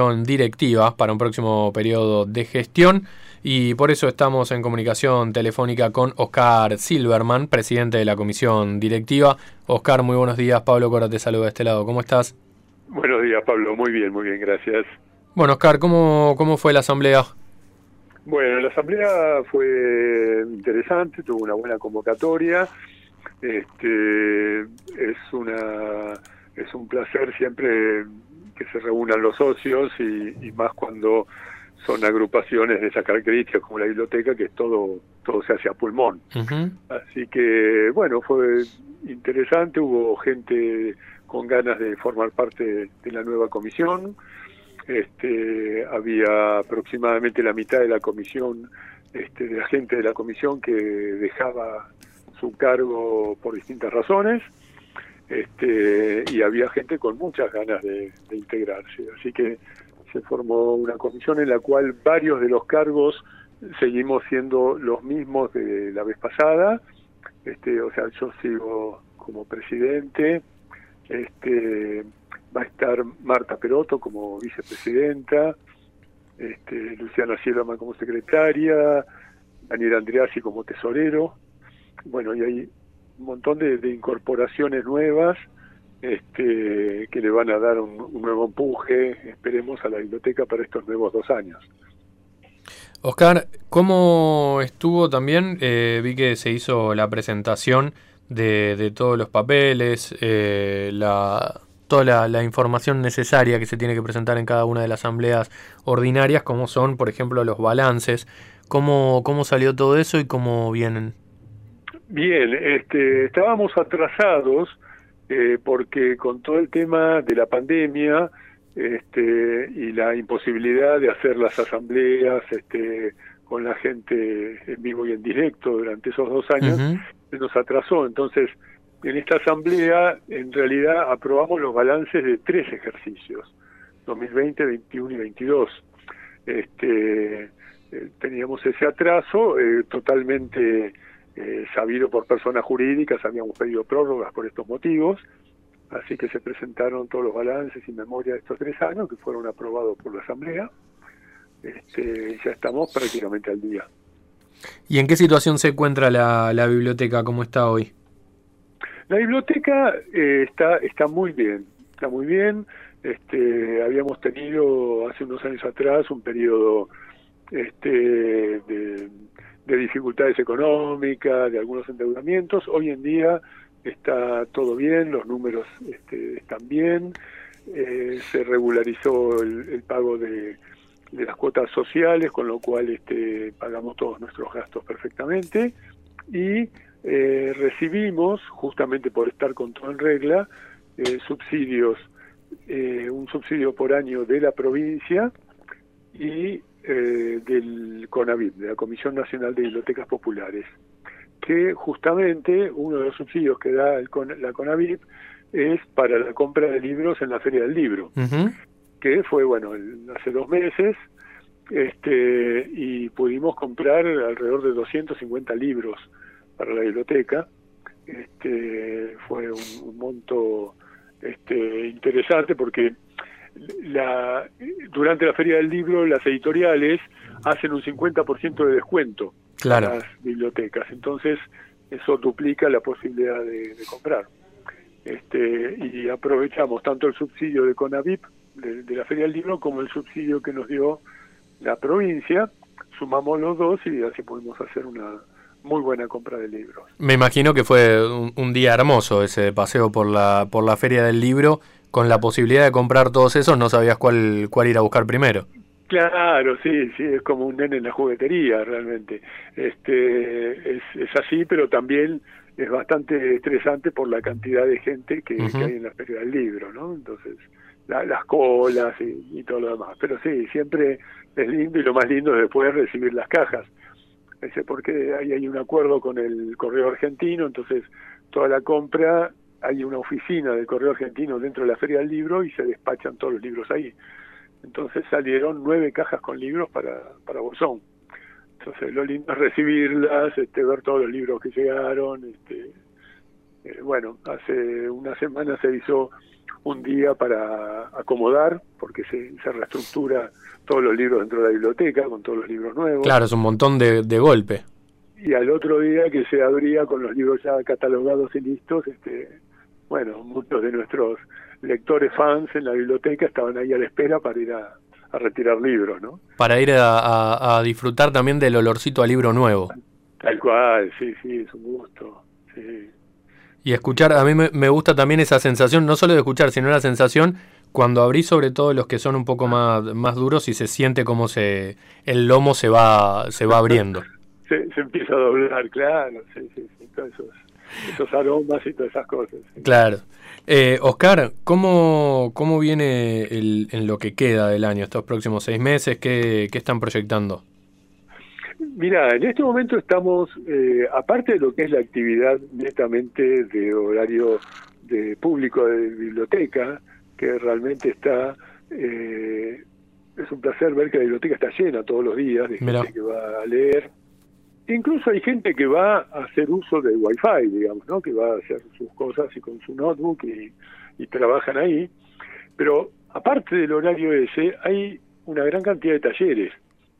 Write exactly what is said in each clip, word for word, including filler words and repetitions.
directiva para un próximo periodo de gestión y por eso estamos en comunicación telefónica con Oscar Silverman, presidente de la comisión directiva. Oscar, muy buenos días. Pablo Cora te saluda de este lado. ¿Cómo estás? Buenos días, Pablo. Muy bien, muy bien, gracias. Bueno, Oscar, ¿cómo, cómo fue la asamblea? Bueno, la asamblea fue interesante, tuvo una buena convocatoria. Este, es una es un placer siempre que se reúnan los socios y, y más cuando son agrupaciones de esas características como la biblioteca, que es todo todo se hace a pulmón. Uh-huh. Así que bueno, fue interesante, hubo gente con ganas de formar parte de la nueva comisión. Este, había aproximadamente la mitad de la comisión, este, de la gente de la comisión que dejaba su cargo por distintas razones, este, y había gente con muchas ganas de, de integrarse. Así que se formó una comisión en la cual varios de los cargos seguimos siendo los mismos de la vez pasada. Este, o sea, yo sigo como presidente. Este, va a estar Marta Perotto como vicepresidenta, este, Luciana Silverman como secretaria, Daniel Andreassi como tesorero. Bueno, y hay un montón de, de incorporaciones nuevas este, que le van a dar un, un nuevo empuje, esperemos, a la biblioteca para estos nuevos dos años. Oscar, ¿cómo estuvo también? Eh, vi que se hizo la presentación de, de todos los papeles, eh, la... toda la, la información necesaria que se tiene que presentar en cada una de las asambleas ordinarias, como son, por ejemplo, los balances. ¿Cómo, cómo salió todo eso y cómo vienen? Bien, este, estábamos atrasados eh, porque con todo el tema de la pandemia este, y la imposibilidad de hacer las asambleas este, con la gente en vivo y en directo durante esos dos años, uh-huh. se nos atrasó. Entonces, en esta asamblea, en realidad, aprobamos los balances de tres ejercicios, dos mil veinte, veintiuno y veintidós. Este, eh, teníamos ese atraso eh, totalmente eh, sabido por personas jurídicas, habíamos pedido prórrogas por estos motivos, así que se presentaron todos los balances y memoria de estos tres años, que fueron aprobados por la asamblea. Este, ya estamos prácticamente al día. ¿Y en qué situación se encuentra la, la biblioteca? ¿Cómo está hoy? La biblioteca eh, está está muy bien, está muy bien. Este, habíamos tenido hace unos años atrás un periodo este, de, de dificultades económicas, de algunos endeudamientos. Hoy en día está todo bien, los números este, están bien. Eh, se regularizó el, el pago de, de las cuotas sociales, con lo cual este, pagamos todos nuestros gastos perfectamente. Y Eh, recibimos, justamente por estar con todo en regla, eh, subsidios, eh, un subsidio por año de la provincia y eh, del CONAVIP, de la Comisión Nacional de Bibliotecas Populares, que justamente uno de los subsidios que da el Con- la CONAVIP es para la compra de libros en la Feria del Libro, uh-huh. que fue, bueno, el, hace dos meses, este, y pudimos comprar alrededor de doscientos cincuenta libros para la biblioteca. Este, fue un, un monto este, interesante porque la, durante la Feria del Libro las editoriales hacen un cincuenta por ciento de descuento claro. a las bibliotecas, entonces eso duplica la posibilidad de, de comprar. Este, y aprovechamos tanto el subsidio de CONAVIP de, de la Feria del Libro como el subsidio que nos dio la provincia, sumamos los dos y así pudimos hacer una muy buena compra de libros. Me imagino que fue un, un día hermoso ese paseo por la por la Feria del Libro, con la posibilidad de comprar todos esos, no sabías cuál cuál ir a buscar primero. Claro, sí, sí, es como un nene en la juguetería realmente. Este, es, es así, pero también es bastante estresante por la cantidad de gente que, uh-huh. que hay en la Feria del Libro, ¿no? Entonces, la, las colas y, y todo lo demás. Pero sí, siempre es lindo y lo más lindo es después recibir las cajas. Ese porque ahí hay un acuerdo con el Correo Argentino, entonces toda la compra, hay una oficina del Correo Argentino dentro de la Feria del Libro y se despachan todos los libros ahí. Entonces salieron nueve cajas con libros para, para Bolsón. Entonces lo lindo es recibirlas, este, ver todos los libros que llegaron. Este, eh, bueno, hace una semana se hizo un día para acomodar, porque se, se reestructura todos los libros dentro de la biblioteca, con todos los libros nuevos. Claro, es un montón de, de golpe. Y al otro día que se abría con los libros ya catalogados y listos, este, bueno, muchos de nuestros lectores fans en la biblioteca estaban ahí a la espera para ir a, a retirar libros, ¿no? Para ir a, a, a disfrutar también del olorcito a libro nuevo. Tal cual, sí, sí, es un gusto, sí. Y escuchar, a mí me, me gusta también esa sensación, no solo de escuchar, sino la sensación cuando abrís sobre todo los que son un poco más, más duros y se siente como se el lomo se va se va abriendo. Se, se empieza a doblar, claro, sí, sí, sí, todos esos, esos aromas y todas esas cosas. Sí. Claro. Eh, Oscar, ¿cómo, cómo viene el, en lo que queda del año, estos próximos seis meses? ¿Qué, qué están proyectando? Mira, en este momento estamos, eh, aparte de lo que es la actividad netamente de horario de público de biblioteca, que realmente está, eh, es un placer ver que la biblioteca está llena todos los días de Mirá. gente que va a leer. Incluso hay gente que va a hacer uso del Wi-Fi, digamos, ¿no? Que va a hacer sus cosas y con su notebook y, y trabajan ahí. Pero aparte del horario ese, hay una gran cantidad de talleres.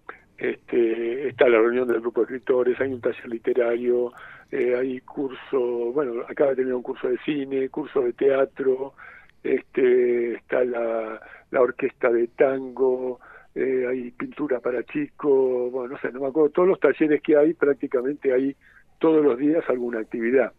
Este, está la reunión del grupo de escritores, hay un taller literario, eh, hay curso, bueno, acaba de terminar un curso de cine, curso de teatro, este, está la, la orquesta de tango, eh, hay pintura para chicos, bueno, no sé, no me acuerdo, todos los talleres que hay, prácticamente hay todos los días alguna actividad.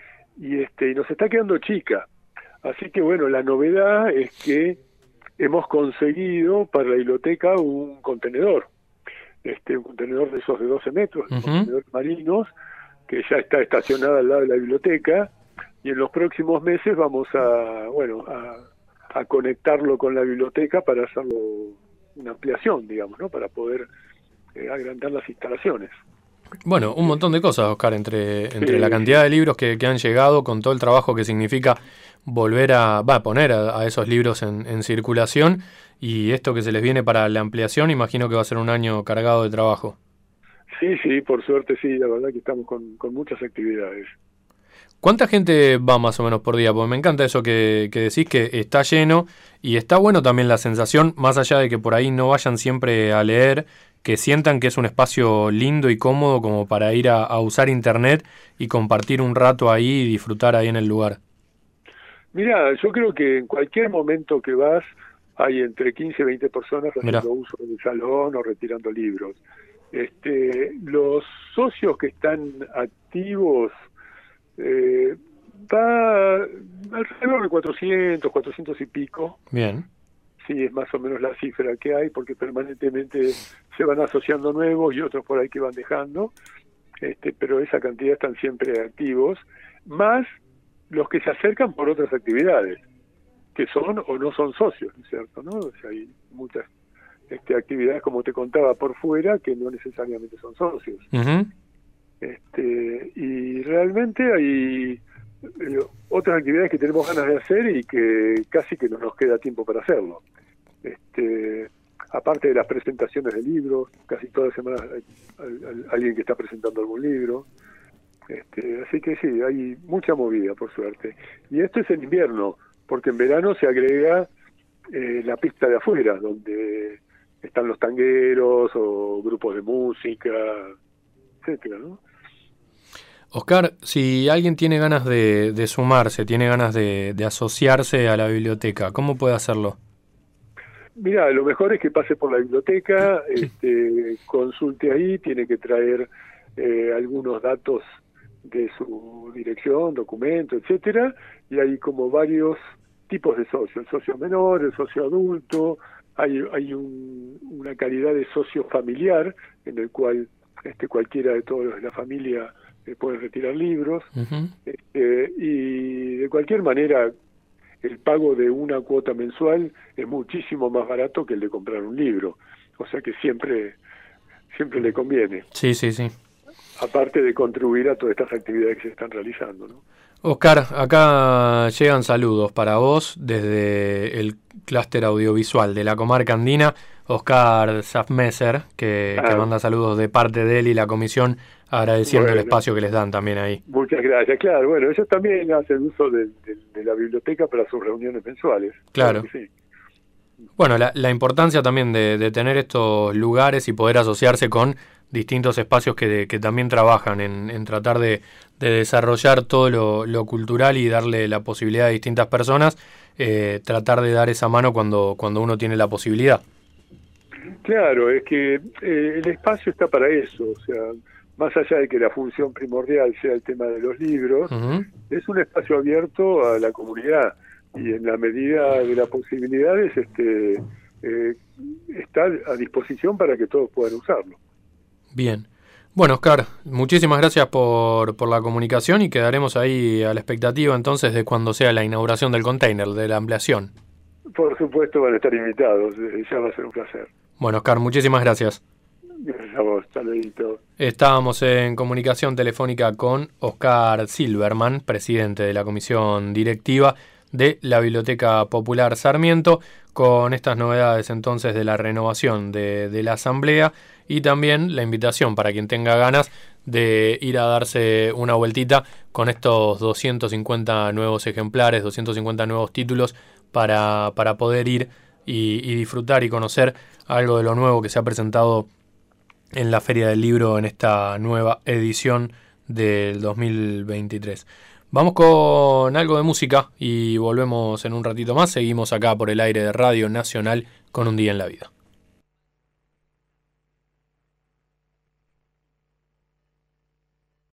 Y este, y nos está quedando chica. Así que bueno, la novedad es que hemos conseguido para la biblioteca un contenedor. Este, un contenedor de esos de doce metros, uh-huh. contenedores marinos, que ya está estacionada al lado de la biblioteca, y en los próximos meses vamos a, bueno, a, a conectarlo con la biblioteca para hacerlo una ampliación, digamos, ¿no? Para poder eh, agrandar las instalaciones. Bueno, un montón de cosas, Oscar, entre, entre sí, la cantidad de libros que, que han llegado, con todo el trabajo que significa volver a, va, a poner a, a esos libros en, en circulación, y esto que se les viene para la ampliación, imagino que va a ser un año cargado de trabajo. Sí, sí, por suerte sí, la verdad que estamos con, con muchas actividades. ¿Cuánta gente va más o menos por día? Porque me encanta eso que, que decís, que está lleno, y está bueno también la sensación, más allá de que por ahí no vayan siempre a leer, que sientan que es un espacio lindo y cómodo como para ir a, a usar internet y compartir un rato ahí y disfrutar ahí en el lugar. Mira, yo creo que en cualquier momento que vas hay entre quince y veinte personas haciendo Mirá. uso del salón o retirando libros. Este, los socios que están activos eh, va alrededor de cuatrocientos, cuatrocientos y pico. Bien. Sí, es más o menos la cifra que hay, porque permanentemente se van asociando nuevos y otros por ahí que van dejando, este, pero esa cantidad están siempre activos, más los que se acercan por otras actividades, que son o no son socios, ¿no es cierto? ¿No? O sea, hay muchas este, actividades, como te contaba, por fuera, que no necesariamente son socios. Uh-huh. Este, y realmente hay eh, otras actividades que tenemos ganas de hacer y que casi que no nos queda tiempo para hacerlo. Este, aparte de las presentaciones de libros, casi todas las semanas hay, hay, hay alguien que está presentando algún libro. Este, así que sí, hay mucha movida, por suerte. Y esto es en invierno, porque en verano se agrega eh, la pista de afuera, donde están los tangueros o grupos de música, etcétera, ¿no? Oscar, si alguien tiene ganas de, de sumarse, tiene ganas de, de asociarse a la biblioteca, ¿cómo puede hacerlo? Mira, lo mejor es que pase por la biblioteca, este, consulte ahí, tiene que traer eh, algunos datos de su dirección, documento, etcétera, y hay como varios tipos de socios, el socio menor, el socio adulto, hay, hay un, una calidad de socio familiar en el cual este, cualquiera de todos los de la familia eh, puede retirar libros, uh-huh. este, y de cualquier manera el pago de una cuota mensual es muchísimo más barato que el de comprar un libro, o sea que siempre siempre le conviene. Sí, sí, sí. Aparte de contribuir a todas estas actividades que se están realizando, ¿no? Oscar, acá llegan saludos para vos desde el clúster audiovisual de la comarca andina. Oscar Safmeser, que, ah. que manda saludos de parte de él y la comisión, agradeciendo bueno, el espacio que les dan también ahí. Muchas gracias. Claro, bueno, ellos también hacen uso de, de, de la biblioteca para sus reuniones mensuales. Claro. Claro que sí. Bueno, la, la importancia también de, de tener estos lugares y poder asociarse con distintos espacios que, que también trabajan en, en tratar de, de desarrollar todo lo, lo cultural y darle la posibilidad a distintas personas, eh, tratar de dar esa mano cuando, cuando uno tiene la posibilidad. Claro, es que eh, el espacio está para eso, o sea, más allá de que la función primordial sea el tema de los libros, uh-huh. es un espacio abierto a la comunidad y en la medida de las posibilidades este, eh, está a disposición para que todos puedan usarlo. Bien. Bueno, Oscar, muchísimas gracias por, por la comunicación y quedaremos ahí a la expectativa entonces de cuando sea la inauguración del container, de la ampliación. Por supuesto van a estar invitados, ya va a ser un placer. Bueno, Oscar, muchísimas gracias. Gracias a vos, hasta luego. Estábamos en comunicación telefónica con Oscar Silverman, presidente de la comisión directiva de la Biblioteca Popular Sarmiento, con estas novedades entonces de la renovación de, de la asamblea y también la invitación para quien tenga ganas de ir a darse una vueltita con estos doscientos cincuenta nuevos ejemplares, doscientos cincuenta nuevos títulos para, para poder ir y, y disfrutar y conocer algo de lo nuevo que se ha presentado en la Feria del Libro en esta nueva edición del dos mil veintitrés. Vamos con algo de música y volvemos en un ratito más. Seguimos acá por el aire de Radio Nacional con Un Día en la Vida.